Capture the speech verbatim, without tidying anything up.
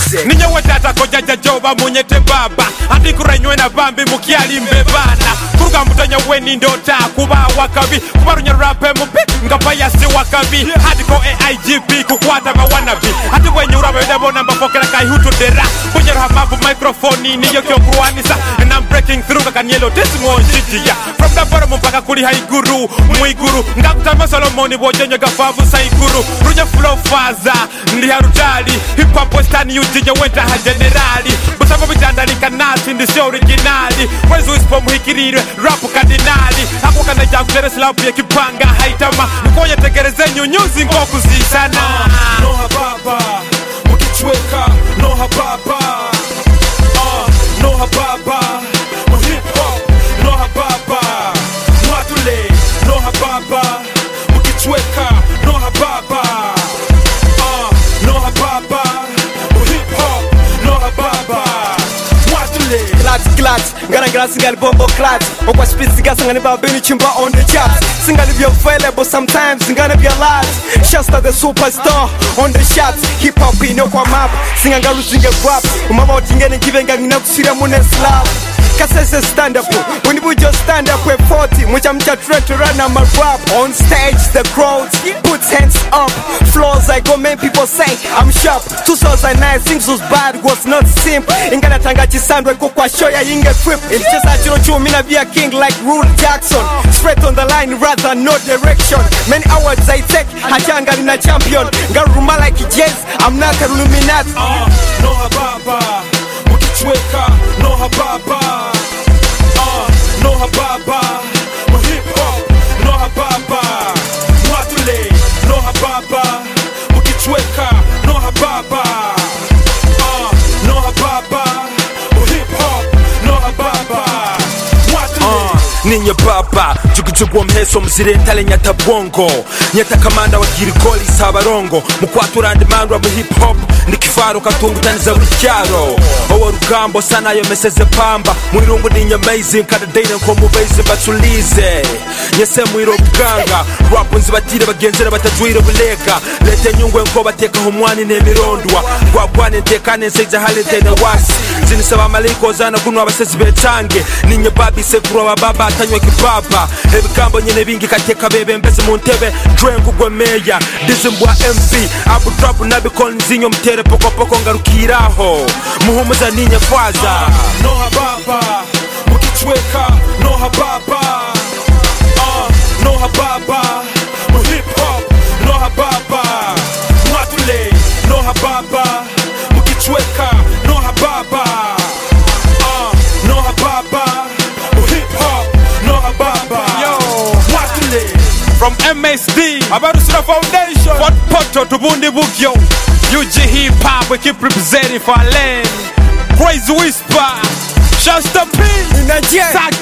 music. Ninyo wetata koja joba munyete baba. Andi kurenywe na bambi mukiali mbebana. Kuruga mutanya weni ndota kuba wakabi. Kubarunya rape mupi ngapaya si wakabi. Hadi ko A I G P kukwata mawanabi. Hadi wenye urabe debo namba fokera kai hutu dera. Kunyero hamafu microphone niyo kyo kuruanisa. And I'm breaking through kakanyelo desi mwonjiji ya. From the bottom mpaka kuli haiguru mwiguru. Ngakutama Solomoni bojenye gafavu saiguru. Runya flow faza ndi harutali. Hip hop westani ujije wenta ha generali. Busama bijandali kanasi ndi si originali. Wezu ispo muhikirire rapu kardinali. Hapo kana jakutere slavu ya kipanga haitama. Nikoye tegereze nyunyuzi ngoku zisana. uh, No hababa mukichweka. No hababa uh, No hababa mu hip hop. No hababa Mwatule. No hababa mukichweka. No hababa uh, No hababa mu hip hop. No hababa Mwatule. Clat, clat, ngana ngana singali bombo clat. Okwa speed siga sangani babini chimba on the charts. Singali be available sometimes, singana be a lot. Shasta the superstar on the shots. Hip hop ino kwa map, singanga luzinge rap. Umama otingene kivenga ngina kusira mune slap. Kasese stand up, when you just stand up with forty. Mucha mcha try to run on my rap. On stage, the crowd puts hands up. Floors I go, man, people say I'm sharp. two thousand nine, things was bad, was not simple. Ingana tanga chisandwe kukwa show ya inge flip. It's just a chiro chu, mina be a king like Rule Jackson. Straight on the line, rather no direction. Many awards I take, hachanga nina champion. Garuma like jazz, I'm not a Illuminati. uh, No hababa mukichweka. No hababa uh, No hababa mu hip hop. No hababa Mwatule. No hababa mukichweka. No hababa uh, No hababa mu hip hop. No hababa Mwatule. uh, Ninye baba jugujugu mheso mzire ntale nyata bongo. Nyata kamanda wa girigoli sabarongo. Mukwatura ndi mandwa mu hip hop. Ndi kifaro katungu taniza buri cyaro. Owo rugambo sana yo meseze pamba. Mwirungu ninye amazing kada dayine nko mubeze batulize. Nyese mwiro bwanga. Rap nzibatire bagenzera batajwire bulega. Lete nyungwe nko bateka humwani nemirondwa. Gwagwane ntekane nseiza halete ne wasi. Zinisaba maliko zana kunwa abasezi betange. Ninye babi sekuru wa baba atanywe kibaba. Ebigambo nyene bingi kateka bebe mbeze mu ntebe. Drengu gwe meya dizimbwa M V. Abu drop nabikon nzinyo mtere poko poko ngarukiraho. Muhumuza ninye faza. uh, No hababa mukichweka. No hababa uh, No hababa mu hip hop. No hababa Mwatule. No hababa mukichweka. No hababa uh, No hababa mu hip hop. No hababa Yo. Mwatule. From M S D, Abarusura Foundation, Fort Poto to Bundi Bugyo, U G Hip Hop, we keep representing for our land. Crazy Whisper, Shasta P, Nigeria.